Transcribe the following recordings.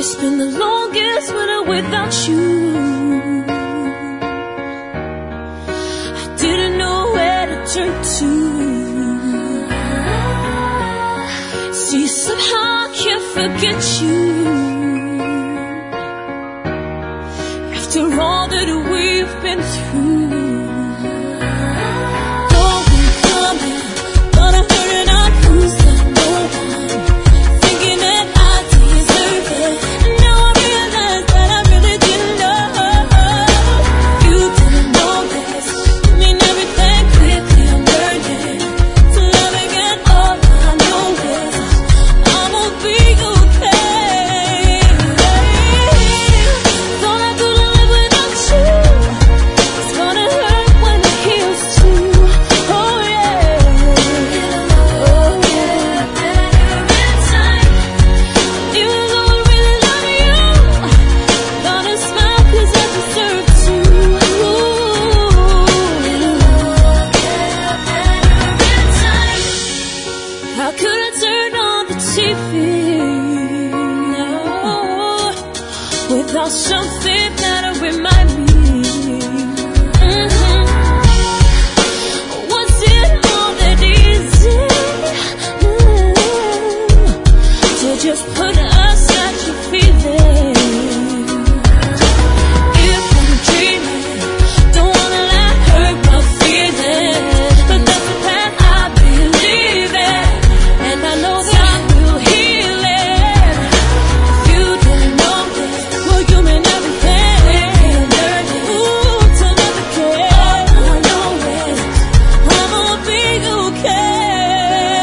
Spend the longest winter without you. I didn't know where to turn to. See, somehow I can't forget you. After all that we've been through. How could I turn on the TV without something that'll remind me? Was it all that easy to just put aside your feelings? If I'm dreaming, don't wanna let hurt my feelings, but that's the path I believe in. And I know that I will heal it. If you didn't know this, well, you mean everything. Ooh, to never care. All I know is I'ma be okay.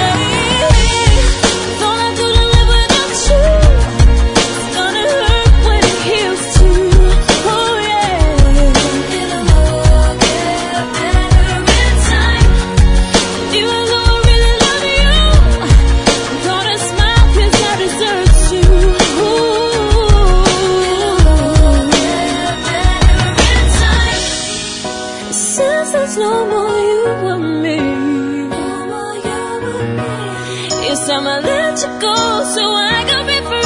Thought I couldn't live without you. It's gonna hurt when it heals too. Oh yeah. It'll all get better in time. Even though I really love you, I'm gonna smile 'cause I deserve you. Since there's no more you and me, it's time I let you go so I can be free.